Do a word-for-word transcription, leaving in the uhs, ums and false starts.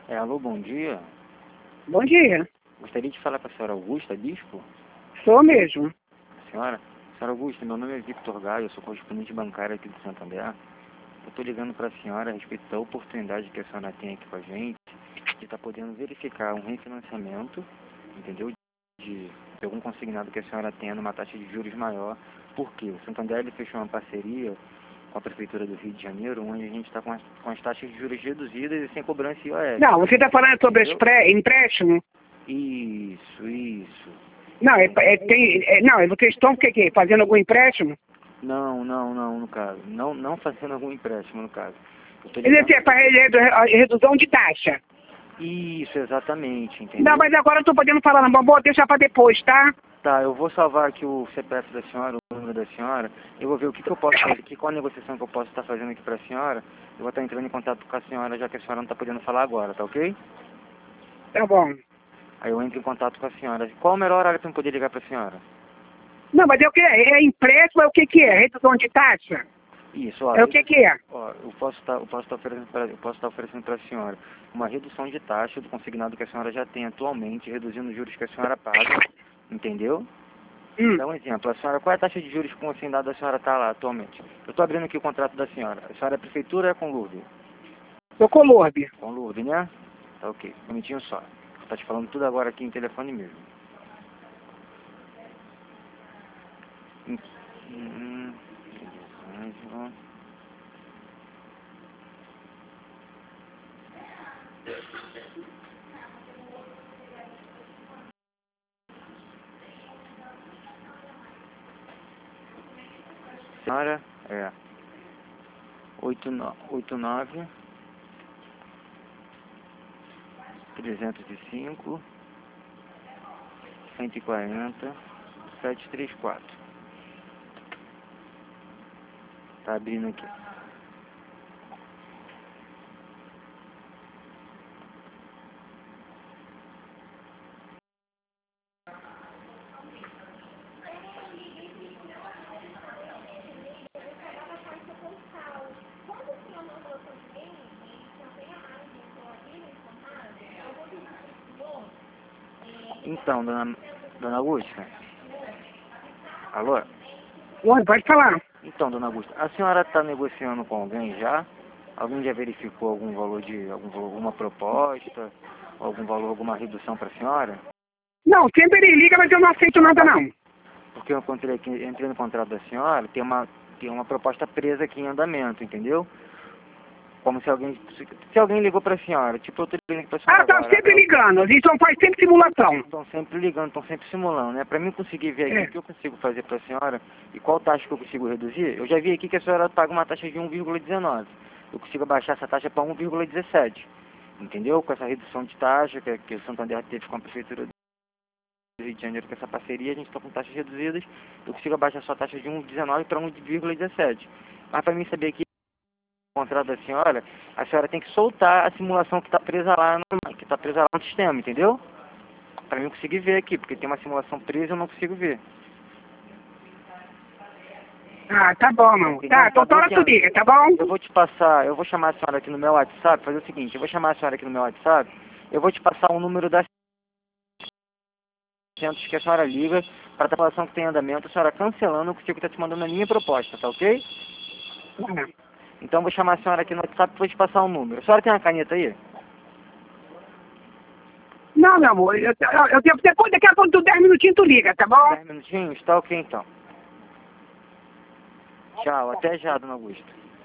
É, alô, bom dia. Bom dia. Gostaria de falar com a senhora Augusta Bispo. Sou mesmo. Senhora, senhora Augusta, meu nome é Victor Gaio, eu sou correspondente bancário aqui do Santander. Eu estou ligando para a senhora a respeito da oportunidade que a senhora tem aqui com a gente de estar podendo verificar um refinanciamento, entendeu? De, de algum consignado que a senhora tenha numa taxa de juros maior. Por quê? O Santander ele fechou uma parceria com a Prefeitura do Rio de Janeiro, onde a gente está com, com as taxas de juros reduzidas e sem cobrança I O S. Não, você está falando sobre esse pré- empréstimo? Isso, isso. Não, é, é, tem, é, não, vocês estão o que, que, fazendo algum empréstimo? Não, não, não, no caso. Não, não fazendo algum empréstimo, no caso. Eu tô Ele ligando... é para redução de taxa. Isso, exatamente, entendeu? Não, mas agora eu estou podendo falar, não, vou deixar para depois, tá? Tá, eu vou salvar aqui o C P F da senhora, o número da senhora. Eu vou ver o que, que eu posso fazer aqui, qual a negociação que eu posso estar fazendo aqui para a senhora. Eu vou estar entrando em contato com a senhora, já que a senhora não está podendo falar agora, tá ok? Tá bom. Aí eu entro em contato com a senhora. Qual o melhor horário para eu poder ligar para a senhora? Não, mas é o que é? É empréstimo, é o que que é? Redução de taxa? Isso, ó. É o que que é? Ó, eu posso estar, eu posso estar oferecendo para, eu posso estar oferecendo para a senhora uma redução de taxa do consignado que a senhora já tem atualmente, reduzindo os juros que a senhora paga, entendeu? Hum. Dá um exemplo, a senhora, qual é a taxa de juros com o consignado da senhora está lá atualmente? Eu estou abrindo aqui o contrato da senhora. A senhora é prefeitura ou é com Lourdes? Sou com Lourdes. Com Lourdes, né? Tá ok, um minutinho só. Vou estar te falando tudo agora aqui em telefone mesmo. Hum, hum, hum, senhora é oito nove trezentos e cinco cento e quarenta setecentos e trinta e quatro. Tá abrindo aqui. Então, dona, dona Augusta. Alô? Oi, pode falar. Então, dona Augusta, a senhora está negociando com alguém já? Alguém já verificou algum valor de algum, valor- alguma proposta? Algum valor, alguma redução para a senhora? Não, sempre ele liga, mas eu não aceito nada não. Porque eu encontrei aqui, entrei no contrato da senhora, tem uma, tem uma proposta presa aqui em andamento, entendeu? Como se alguém, se, se alguém ligou para a senhora, tipo eu tô ligando para a senhora Ah, tá agora. sempre eu- ligando, eles só faz sempre simulação. Estão sempre ligando, estão sempre simulando, né? Para mim conseguir ver aqui É. o que eu consigo fazer para a senhora e qual taxa que eu consigo reduzir, eu já vi aqui que a senhora paga uma taxa de um vírgula dezenove. Eu consigo abaixar essa taxa para um vírgula dezessete. Entendeu? Com essa redução de taxa que, que o Santander teve com a Prefeitura do Rio de Janeiro, com essa parceria, a gente está com taxas reduzidas. Eu consigo abaixar sua taxa de um vírgula dezenove para um vírgula dezessete. Mas para mim saber aqui o contrato da senhora, a senhora tem que soltar a simulação que está presa lá no, que está presa lá no sistema, entendeu? Para mim conseguir ver aqui, porque tem uma simulação presa e eu não consigo ver. Ah, tá bom, não. Entendeu? Tá, toda hora tu bloqueando. liga, tá bom? Eu vou te passar, eu vou chamar a senhora aqui no meu WhatsApp, fazer o seguinte, eu vou chamar a senhora aqui no meu WhatsApp, eu vou te passar o número da centros que a senhora liga para a população que tem andamento, a senhora cancelando, eu consigo estar te mandando a minha proposta, tá ok? Ah. Então eu vou chamar a senhora aqui no WhatsApp e vou te passar o número. A senhora tem uma caneta aí? Não, meu amor, eu, eu, eu, depois, daqui a pouco, tu dez minutinhos tu liga, tá bom? Dez minutinhos? Tá ok então. Tchau, até já, dona Augusta.